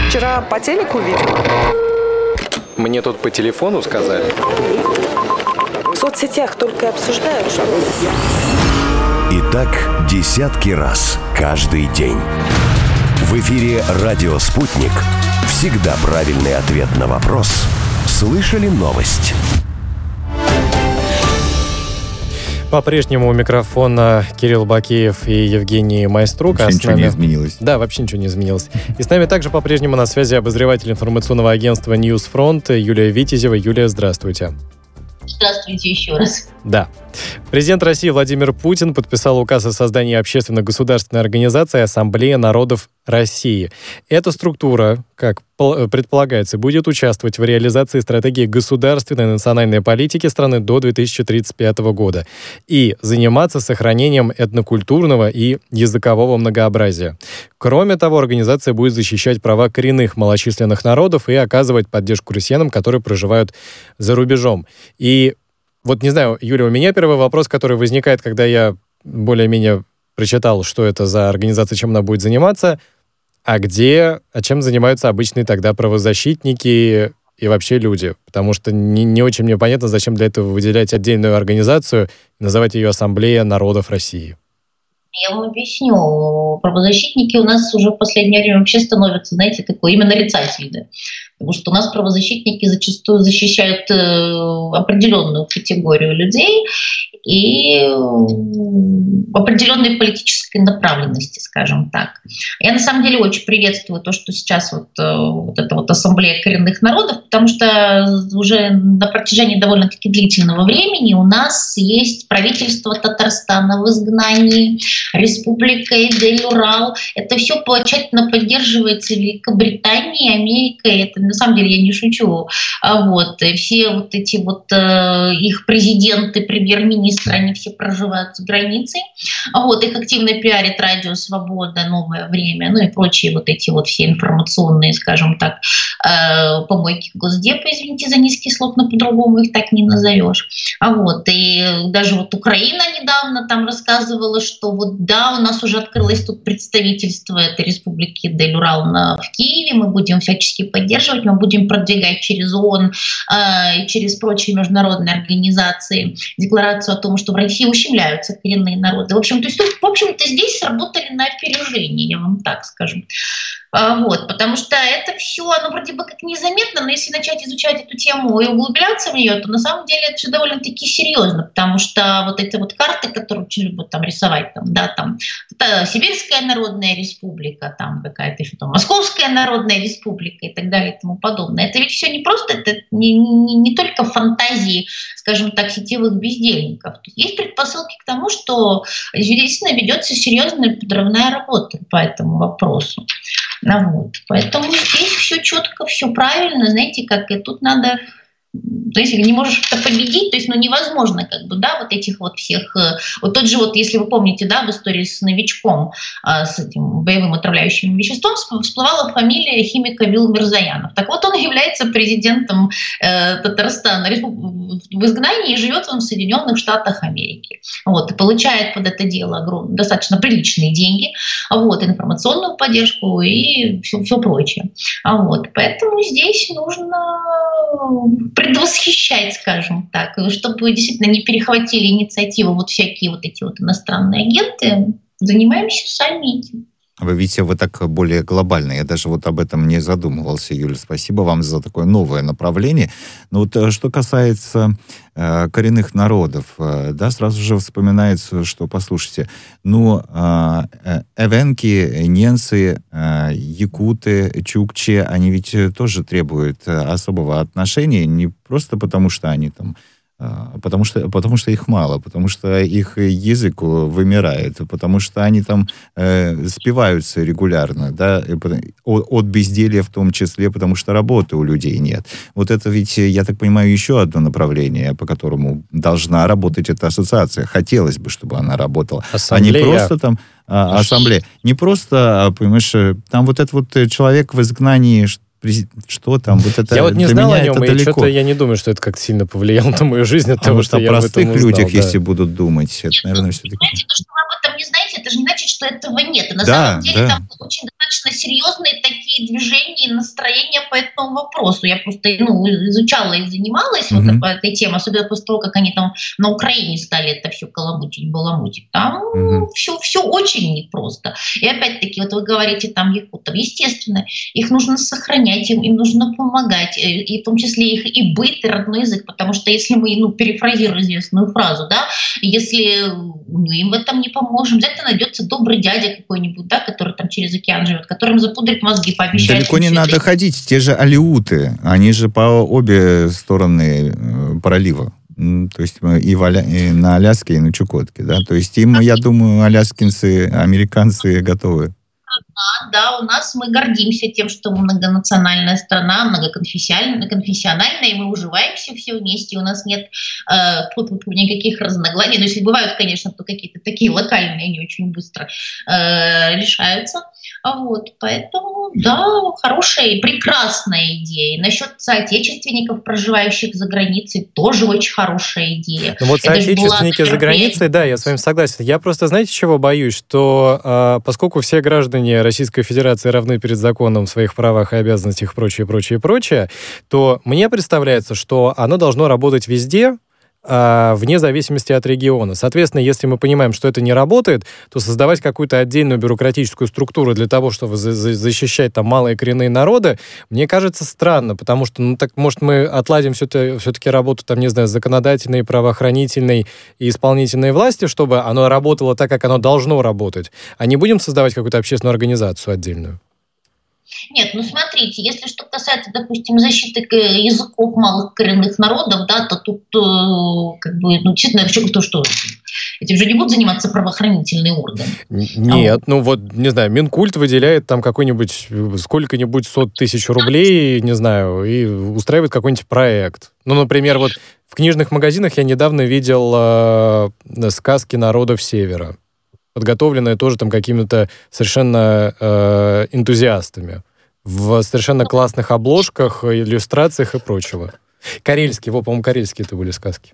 Вчера по телеку видела. Мне тут по телефону сказали. В соцсетях только и обсуждают, что... И так десятки раз каждый день. В эфире «Радио Спутник». Всегда правильный ответ на вопрос. Слышали новость? По-прежнему у микрофона Кирилл Бакеев и Евгений Майструк. Вообще ничего не изменилось. Да, вообще ничего не изменилось. И с нами также по-прежнему на связи обозреватель информационного агентства «Ньюсфронт» Юлия Витязева. Юлия, здравствуйте. Здравствуйте еще раз. Да. Президент России Владимир Путин подписал указ о создании общественно-государственной организации «Ассамблея народов России». Эта структура, как предполагается, будет участвовать в реализации стратегии государственной и национальной политики страны до 2035 года и заниматься сохранением этнокультурного и языкового многообразия. Кроме того, организация будет защищать права коренных малочисленных народов и оказывать поддержку россиянам, которые проживают за рубежом. И вот не знаю, Юля, у меня первый вопрос, который возникает, когда я более-менее прочитал, что это за организация, чем она будет заниматься, а чем занимаются обычные тогда правозащитники и вообще люди? Потому что не очень мне понятно, зачем для этого выделять отдельную организацию и называть ее «Ассамблея народов России». Я вам объясню. Правозащитники у нас уже в последнее время вообще становятся, знаете, такой именно нарицательные. Потому что у нас правозащитники зачастую защищают определенную категорию людей и определенной политической направленности, скажем так. Я на самом деле очень приветствую то, что сейчас вот эта вот ассамблея коренных народов, потому что уже на протяжении довольно-таки длительного времени у нас есть правительство Татарстана в изгнании, Республика Эдель-Урал. Это все тщательно поддерживается Великобританией, Америкой. Это на самом деле я не шучу. Вот. И все вот эти вот их президенты, премьер-министры, они все проживают за границей. Вот. Их активно пиарит Радио Свобода, Новое время, ну и прочие вот эти вот все информационные, скажем так, помойки Госдепа, извините за низкий слог, но по-другому их так не назовешь. Вот. И даже вот Украина недавно там рассказывала, что вот да, у нас уже открылось тут представительство этой республики Эдель-Урал в Киеве, мы будем всячески поддерживать, мы будем продвигать через ООН и через прочие международные организации декларацию о том, что в России ущемляются коренные народы. В общем-то, здесь сработали на опережение, я вам так скажу. Вот, потому что это все, оно вроде бы как незаметно, но если начать изучать эту тему и углубляться в нее, то на самом деле это все довольно-таки серьезно, потому что вот эти вот карты, которые очень любят там рисовать, там, да, там это Сибирская народная республика, там какая-то еще там Московская народная республика и так далее и тому подобное. Это ведь все не просто, это не только фантазии, скажем так, сетевых бездельников. Есть предпосылки к тому, что действительно ведется серьезная подрывная работа по этому вопросу. Вот. Поэтому здесь все четко, все правильно, знаете, как и тут надо, то есть не можешь это победить, то есть невозможно как бы, да, вот этих вот всех, вот тот же вот, если вы помните, да, в истории с новичком, с этим боевым отравляющим веществом всплывала фамилия химика Вилмирзаянов. Так вот, он является президентом Татарстана в изгнании и живет он в Соединенных Штатах Америки. Вот, и получает под это дело достаточно приличные деньги, вот, информационную поддержку и все прочее. Вот, поэтому здесь нужно предвосхищать, скажем так, чтобы действительно не перехватили инициативу вот всякие вот эти вот иностранные агенты, занимаемся сами этим. Вы видите, вы так более глобально. Я даже вот об этом не задумывался, Юля. Спасибо вам за такое новое направление. Но вот что касается коренных народов, да, сразу же вспоминается, что, послушайте, эвенки, ненцы, якуты, чукчи, они ведь тоже требуют особого отношения, не просто потому, что они там потому что их мало, потому что их язык вымирает, потому что они там спиваются регулярно, да, от безделья в том числе, потому что работы у людей нет. Вот это ведь, я так понимаю, еще одно направление, по которому должна работать эта ассоциация. Хотелось бы, чтобы она работала. Ассамблея. А не просто там ассамблея. Не просто, понимаешь, там вот этот вот человек в изгнании, что там, вот это. Я вот не знал о нем, и далеко. что-то я не думаю, что это как-то сильно повлияло на мою жизнь от того, вот что о я об этом простых узнал, людях, да. если будут думать, это, наверное, все-таки... Понимаете, то, что вы об этом не знаете, это же не значит, что этого нет. И на Да, самом деле да. там очень достаточно серьезные такие движения и настроения по этому вопросу. Я просто изучала и занималась вот по этой теме, особенно после того, как они там на Украине стали это все баламутить. Там все очень непросто. И опять-таки, вот вы говорите там якутов, естественно, их нужно сохранять, им нужно помогать, и в том числе их и быт, и родной язык, потому что если мы, перефразируем известную фразу, да, если мы им в этом не поможем, обязательно найдется добрый дядя какой-нибудь, да, который там через океан живет, которым запудрит мозги, пообещает. Далеко не надо ходить, те же алеуты, они же по обе стороны пролива. То есть и на Аляске, и на Чукотке, да, то есть им, я думаю, аляскинцы, американцы готовы. Да, у нас мы гордимся тем, что мы многонациональная страна, многоконфессиональная, и мы уживаемся все вместе, у нас нет никаких разногласий. Но если бывают, конечно, то какие-то такие локальные, они очень быстро решаются. Поэтому, да, хорошая и прекрасная идея. Насчет соотечественников, проживающих за границей, тоже очень хорошая идея. Ну вот соотечественники за границей, да, я с вами согласен. Я просто, знаете, чего боюсь? Что поскольку все граждане Российской Федерации равны перед законом в своих правах и обязанностях и прочее, то мне представляется, что оно должно работать везде, вне зависимости от региона. Соответственно, если мы понимаем, что это не работает, то создавать какую-то отдельную бюрократическую структуру для того, чтобы защищать там малые коренные народы, мне кажется странно, потому что, может, мы отладим все-таки работу, там, не знаю, законодательной, правоохранительной и исполнительной власти, чтобы оно работало так, как оно должно работать, а не будем создавать какую-то общественную организацию отдельную. Нет, смотрите, если что касается, допустим, защиты языков малых коренных народов, да, то тут действительно, что этим же не будут заниматься правоохранительные органы. Нет, не знаю, Минкульт выделяет там сколько-нибудь 100 тысяч рублей, не знаю, и устраивает какой-нибудь проект. Например, в книжных магазинах я недавно видел сказки народов Севера, подготовленные тоже там какими-то совершенно энтузиастами, в совершенно классных обложках, иллюстрациях и прочего. Карельские, по-моему, карельские это были сказки.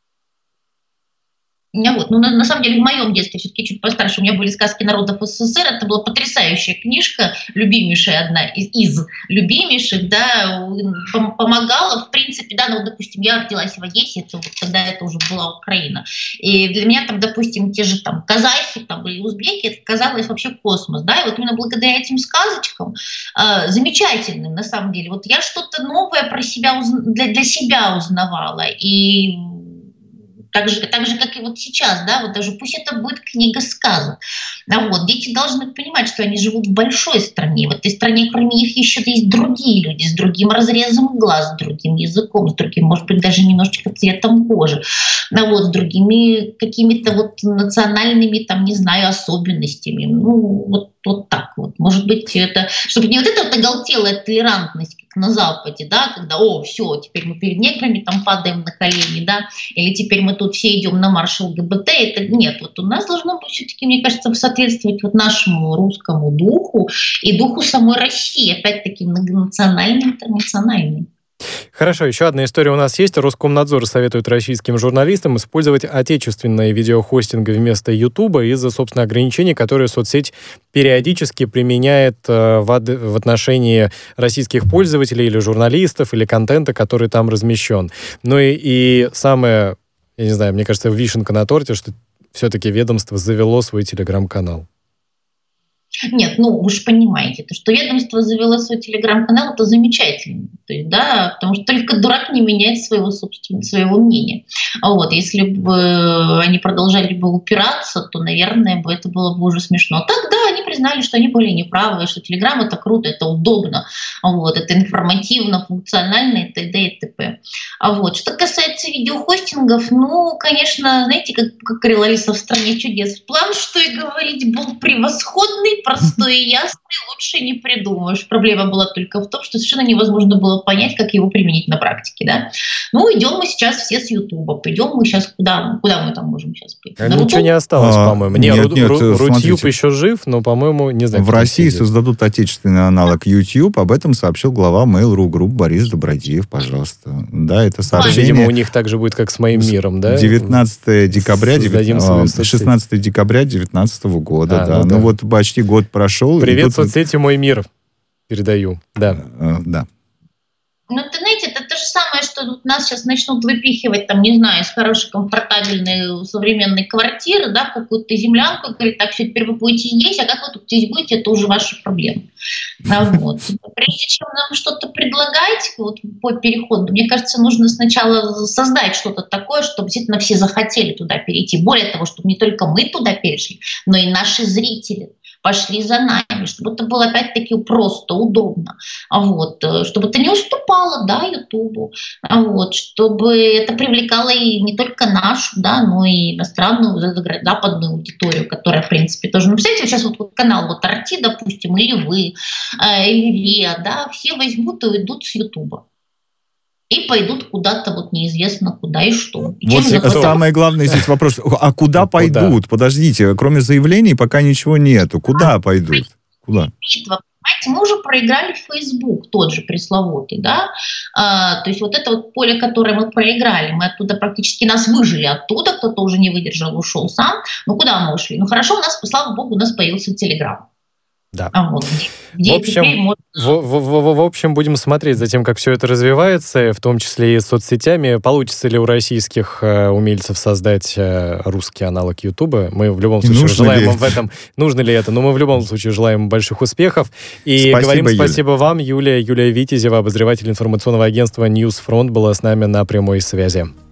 У меня на самом деле в моем детстве, все-таки чуть постарше, у меня были сказки народов СССР, это была потрясающая книжка, любимейшая, одна из любимейших, да, помогала, в принципе, да, допустим, я родилась в Одессе, тогда это уже была Украина, и для меня там, допустим, те же там казахи там, или узбеки, это казалось вообще космос, да, и именно благодаря этим сказочкам, замечательным, на самом деле, я что-то новое про себя, для себя узнавала, и так же, как и сейчас, да, даже пусть это будет книга сказок. Дети должны понимать, что они живут в большой стране. В этой стране, кроме них, еще есть другие люди с другим разрезом глаз, с другим языком, с другим, может быть, даже немножечко цветом кожи, с другими какими-то национальными, там, не знаю, особенностями. Так. Может быть, это, чтобы не эта оголтелая толерантность, как на Западе, да, когда, все, теперь мы перед неграми там падаем на колени, да, или теперь мы тут все идем на марш ЛГБТ, это нет. У нас должно быть все-таки, мне кажется, соответствовать нашему русскому духу и духу самой России, опять-таки многонациональной, интернациональной. Хорошо, еще одна история у нас есть. Роскомнадзор советует российским журналистам использовать отечественные видеохостинги вместо Ютуба из-за, собственно, ограничений, которые соцсеть периодически применяет в отношении российских пользователей или журналистов, или контента, который там размещен. И самое, я не знаю, мне кажется, вишенка на торте, что все-таки ведомство завело свой телеграм-канал. Нет, вы же понимаете, что ведомство завело свой телеграм-канал, это замечательно. То есть, да, потому что только дурак не меняет своего мнения. Если бы они продолжали бы упираться, то, наверное, это было бы уже смешно. Так, да, они признали, что они были неправы, что телеграм это круто, это удобно, это информативно, функционально и т.д. и т.п. Что касается видеохостингов, конечно, знаете, как говорила Алиса в «Стране чудес», план, что и говорить, был превосходный, простой и ясный, лучше не придумаешь. Проблема была только в том, что совершенно невозможно было понять, как его применить на практике, да. Идем мы сейчас все с Ютуба, пойдем мы сейчас куда мы там можем сейчас пойти? Ничего не осталось, по-моему. Рутюб еще жив, но, по-моему, не знаю. В России создадут отечественный аналог YouTube, об этом сообщил глава Mail.ru Group Борис Добродеев, пожалуйста. Да, это сообщение. Видимо, у них так же будет, как с «Моим миром», да? 16 декабря 2019 года, да. Почти год прошел. Привет, соцсети «Мой мир». передаю. Да. Да. Ну, в интернете это то же самое, что нас сейчас начнут выпихивать, там, не знаю, из хорошей, комфортабельной, современной квартиры, да, в какую-то землянку, и говорит, так, все, теперь вы будете здесь, а как вы тут здесь будете, это уже ваша проблема. Вот. Прежде чем нам что-то предлагать вот, по переходу, мне кажется, нужно сначала создать что-то такое, чтобы действительно все захотели туда перейти. Более того, чтобы не только мы туда перешли, но и наши зрители пошли за нами, чтобы это было опять-таки просто, удобно, вот, чтобы это не уступало, да, Ютубу, вот, чтобы это привлекало и не только нашу, да, но и иностранную, западную аудиторию, которая, в принципе, тоже, ну, представляете, сейчас вот канал вот Арти, допустим, или вы, или Виа, да, все возьмут и уйдут с Ютуба. И пойдут куда-то вот неизвестно куда и что. И вот самое главное здесь вопрос. А куда пойдут? Подождите, кроме заявлений пока ничего нету. Куда пойдут? Куда? Понимаете, мы уже проиграли Facebook, тот же пресловутый, да, то есть вот это вот поле, которое мы проиграли, мы оттуда практически нас выжили оттуда, кто-то уже не выдержал, ушел сам, ну куда мы ушли? Ну хорошо, у нас, слава богу, у нас появился Telegram. Да. Вот, где в общем, будем смотреть за тем, как все это развивается, в том числе и с соцсетями. Получится ли у российских умельцев создать русский аналог Ютуба? Мы в любом случае желаем вам в этом. Нужно ли это? Но мы в любом случае желаем больших успехов. И говорим спасибо вам, Юлия. Юлия Витязева, обозреватель информационного агентства Newsfront, была с нами на прямой связи.